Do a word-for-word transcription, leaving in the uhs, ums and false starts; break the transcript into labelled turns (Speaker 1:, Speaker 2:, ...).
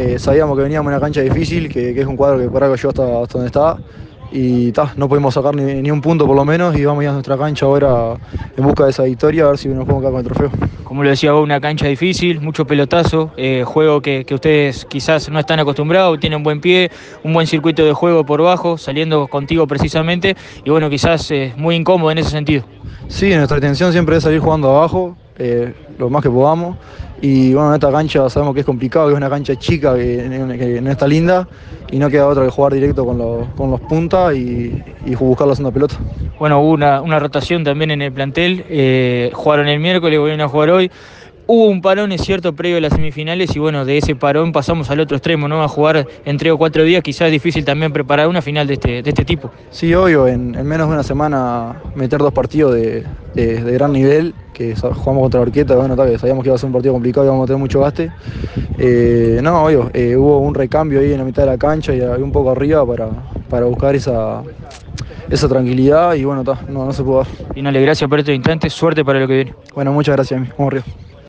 Speaker 1: eh, sabíamos que veníamos a una cancha difícil, que, que es un cuadro que por algo llegó hasta, hasta donde está. Y ta, no pudimos sacar ni, ni un punto por lo menos y vamos a ir a nuestra cancha ahora en busca de esa victoria, a ver si nos podemos quedar con el trofeo.
Speaker 2: Como lo decía vos, una cancha difícil, mucho pelotazo, eh, juego que, que ustedes quizás no están acostumbrados, tienen buen pie, un buen circuito de juego por bajo, saliendo contigo precisamente, y bueno, quizás eh, muy incómodo en ese sentido.
Speaker 1: Sí, nuestra intención siempre es salir jugando abajo, eh, lo más que podamos. Y bueno, en esta cancha sabemos que es complicado, que es una cancha chica, que, que no está linda, y no queda otra que jugar directo con los, con los puntas y, y buscar la segunda pelota.
Speaker 2: Bueno, hubo una, una rotación también en el plantel, eh, jugaron el miércoles, volvieron a jugar hoy. Hubo un parón, es cierto, previo a las semifinales y bueno, de ese parón pasamos al otro extremo, ¿no? A jugar en tres o cuatro días, quizás es difícil también preparar una final de este, de este tipo.
Speaker 1: Sí, obvio, en, en menos de una semana meter dos partidos de, de, de gran nivel, que jugamos contra Orqueta, bueno, tal, que sabíamos que iba a ser un partido complicado y íbamos a tener mucho gaste. Eh, no, obvio, eh, hubo un recambio ahí en la mitad de la cancha y un poco arriba para, para buscar esa, esa tranquilidad y bueno, ta, no, no se pudo dar.
Speaker 2: Finales, gracias por estos instantes, suerte para lo que viene.
Speaker 1: Bueno, muchas gracias, vamos arriba.